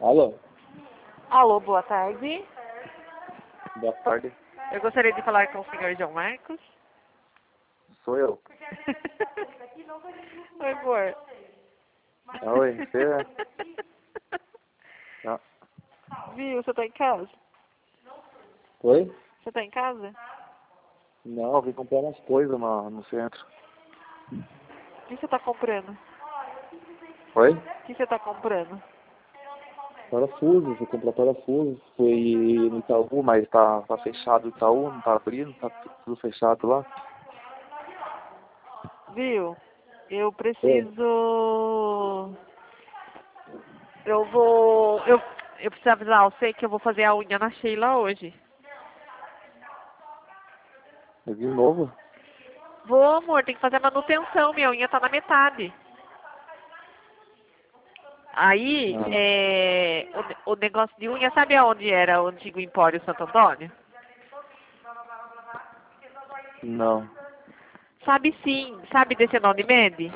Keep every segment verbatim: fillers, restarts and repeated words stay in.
Alô? Alô, boa tarde. Boa tarde. Eu gostaria de falar com o senhor João Marcos. Sou eu. Oi, amor. Ah, oi, você é? Ah. Viu, você tá em casa? Oi? Você tá em casa? Não, eu vim comprar umas coisas no, no centro. O que você tá comprando? Oi? O que você tá comprando? Parafuso, fui comprar parafuso. Fui no Itaú, mas tá, tá fechado o Itaú, não tá abrindo, tá tudo fechado lá. Viu? Eu Oi? preciso... Eu vou... Eu, eu preciso avisar você que eu vou fazer a unha na Sheila hoje. Eu vim novo? Vou, amor, tem que fazer a manutenção. Minha unha tá na metade. Aí, Ah, é, o, o negócio de unha, sabe aonde era o antigo Empório Santo Antônio? não. Sabe sim, sabe descendo a Unimed?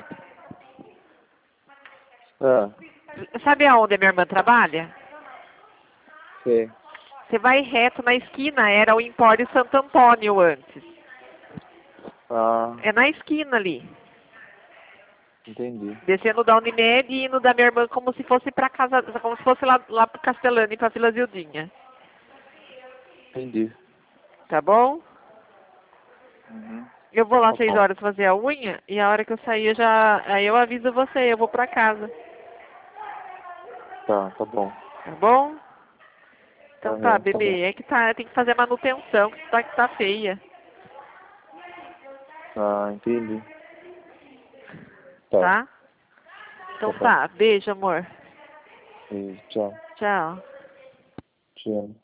Ah, Sabe aonde a minha irmã trabalha? sei. Você vai reto na esquina, era o Empório Santo Antônio antes. Ah, É na esquina ali. entendi. Descendo da Unimed e indo da minha irmã como se fosse pra casa, como se fosse lá, lá pro Castelani, pra Vila Zildinha. Entendi. Tá bom? Uhum. Eu vou lá Tá seis bom. horas fazer a unha e a hora que eu sair eu já. Aí eu aviso você, eu vou pra casa. Tá, tá bom. Tá bom? Então tá, Aham, tá bom. bebê. É que tá, tem que fazer manutenção, que tá, que tá feia. Ah, entendi. Tá, Tá? tá Então bom. tá. Beijo, amor. E tchau. Tchau. Te amo.